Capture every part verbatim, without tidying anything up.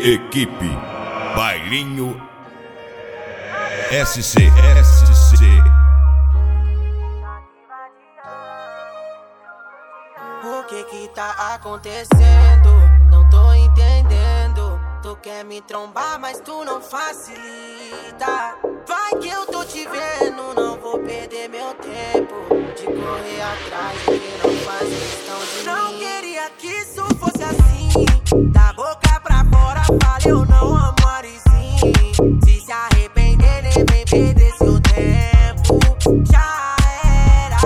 Equipe Bailinho S C S C. O que que tá acontecendo? Não tô entendendo. Tu quer me trombar, mas tu não facilita. Vai que eu tô te vendo, não vou perder meu tempo de correr atrás de quem não faz questão de não mim. Não queria que isso fosse assim. Da boca pra fora fala eu não amo Arizinho. Se se arrepender nem vem perder seu tempo. Já era.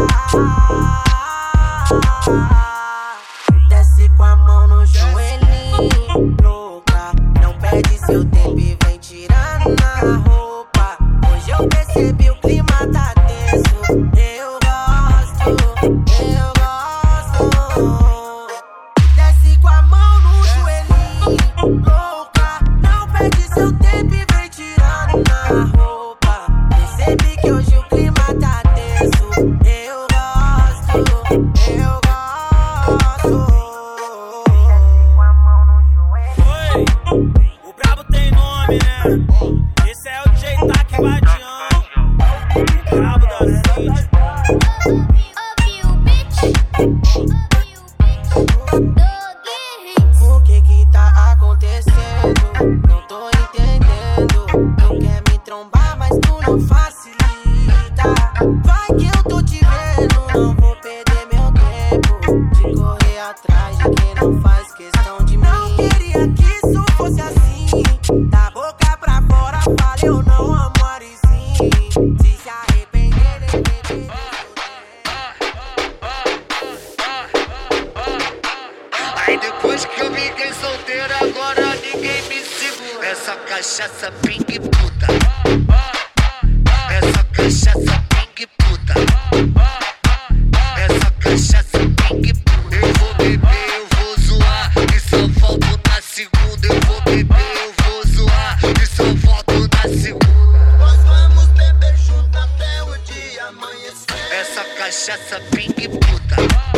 Desce com a mão no joelhinho, louca. Não perde seu tempo e vem tirando na roupa. Hoje eu percebi o clima tá tenso. Eu gosto, eu gosto. Desce com a mão no joelhinho, louca. Não perde seu tempo e vem tirando na roupa. Percebi que hoje o clima tá tenso. Eu gosto, eu gosto. Oi, o brabo tem nome, né? Esse é o D J Tac Vadião, o brabo da City. O que que tá acontecendo? Não tô entendendo. Tu quer me trombar, mas tu não facilita. Vai que eu tô te vendo, não vou perder meu tempo de correr atrás de quem não faz questão de mim. Não queria que isso fosse assim. Da boca pra fora fala eu não amo Arizinho. Se se arrepender, nem vem perder. Aí depois que eu fiquei solteiro, agora ninguém me segura. Essa cachaça pink puta. Essa cachaça pink puta. Essa cachaça pink puta. Eu vou beber, eu vou zoar e só volto na segunda. Eu vou beber, eu vou zoar e só volto na segunda. Nós vamos beber junto até o dia amanhecer. Essa cachaça pink puta.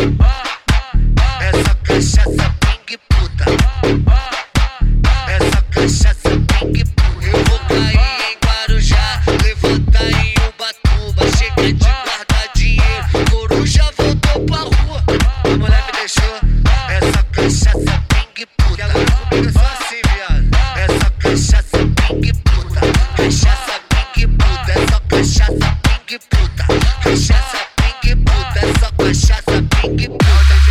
Essa cachaça pink puta. Essa cachaça pink puta. Eu vou cair em Guarujá, levantar em Ubatuba. Chega de guardar dinheiro, coruja voltou pra rua. A mulher me deixou. Essa cachaça pink puta. E agora comigo é só assim, viado. Essa cachaça pink puta. Cachaça pink puta. Essa cachaça pink puta. Cachaça pink puta. Essa cachaça pink puta.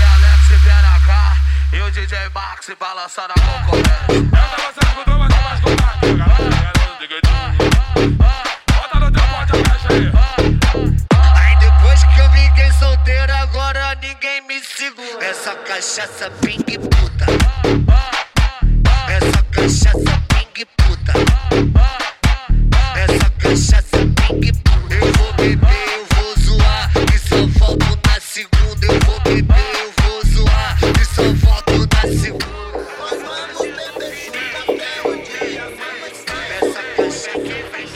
E o D J Marx se balança na concorrência. Eu tava sendo com mais mais contato, galera. Bota no teu pote a caixa aí. Aí depois que eu fiquei solteiro, agora ninguém me segura. Essa cachaça pink puta. Essa cachaça pink puta. Essa cachaça pink puta. Eu vou beber, eu vou zoar e só volto na segunda. Eu vou beber, eu vou zoar e só volto na segunda. Nós vamos beber junto até o dia amanhecer. Essa cachaça pink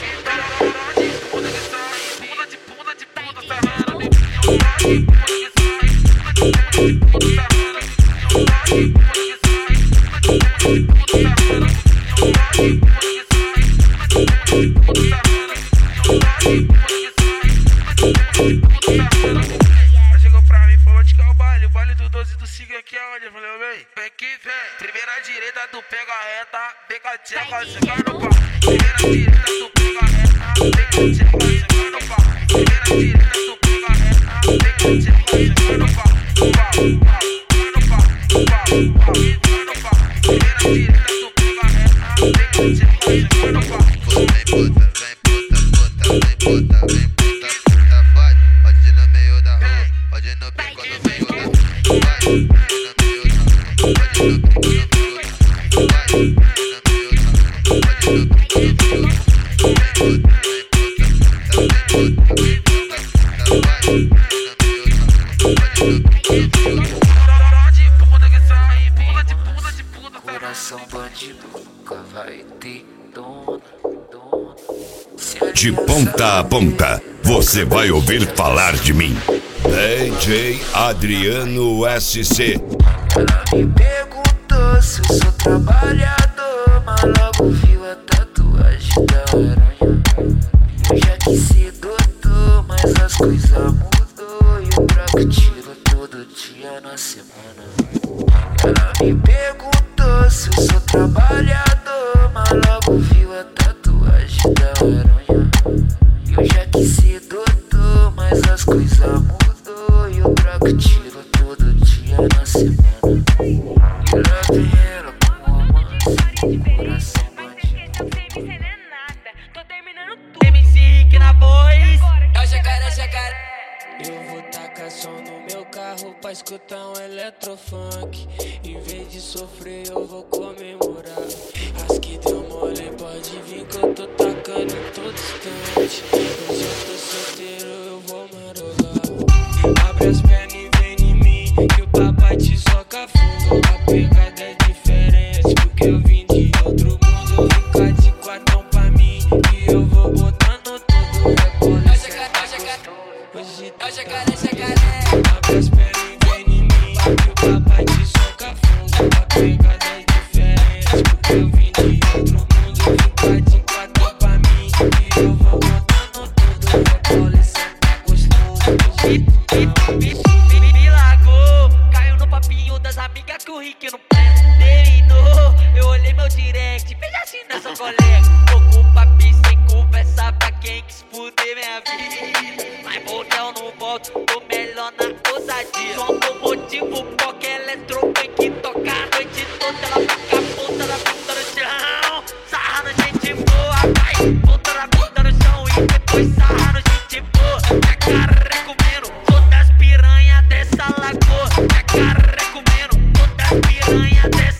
Ela chegou pra mim e falou de que é o baile, o baile do doze do Siga aqui é onde? Eu falei, vem, vem que vem. Primeira direita, tu pega a reta, pega a tcheca, chega no pau. Primeira direita, tu pega a reta, pega a tcheca, chega no pau. Primeira direita, tu pega a reta, pega a tcheca, chega no pau. Pau, pau, no pau, pau, pau, no pau. Primeira direita, tu pega a reta, pega a tcheca, chega no pau. Vem puta, vem puta, puta, vem puta, vem puta, puta, vai. Pode no meio da rua, pode no bico no meio da rua. Vai, pode no meio da rua, pode no bico no meio da rua. Vai, pode no meio da rua, pode no bico no meio da rua. Vem puta, vem puta, puta, vem puta, puta, puta, vai. Pode no meio da rua, pode no bico no meio da rua. Coração bandido nunca vai ter dono, dono. De ponta a ponta, você vai ouvir falar de mim. D J Adriano S C. Ela me perguntou se eu sou trabalhador, mas logo viu a tatuagem da aranha. Eu já quis ser doutor, mas as coisas mudou. E o branco tiro todo dia na semana. Ela me perguntou se eu sou trabalhador, mas logo viu a tatuagem da aranha. Eu já quis ser doutor, mas as coisas mudou. E o branco tiro todo dia na semana. E lá vem ela com romance, coração bandido. M C Rick na voz. É o jacaré, jacaré. Eu vou tacar som no meu carro pra escutar um eletrofunk. Em vez de sofrer eu vou comemorar. As que deu mole pode vir que eu tô tacando em todo instante. Hoje eu tô solteiro, eu vou marolar. Abre as pernas e vem em mim, que o papai te soca fundo. A pegada é diferente, porque eu vim de outro mundo. Fica de quatro pra mim, que eu vou botando tudo. Rebola e senta. Hoje é o jacaré, jacaré. Abre as pernas e vem em mim, que o papai te soca fundo. A pegada é diferente, porque eu vim de outro mundo. Fica de quatro pra mim, que eu vou botando tudo. Rebola e senta gostoso. Me, me, me largou, caiu no papinho das amigas que o Rick não terminou. Eu olhei meu direct, veja assim nessa colega. Tô com o papi sem conversa pra quem quis fuder minha vida. Mas motel não volto, tô melhor na ousadia. Som do motivo, porque eletrofunk toca a noite toda. Ela fica ponta na bunda no chão, sarra no gente boa. Vai, ponta na bunda no chão e depois sarra no gente boa. Minha cara é comendo, todas as piranhas dessa lagoa. Minha cara é comendo, todas as piranhas dessa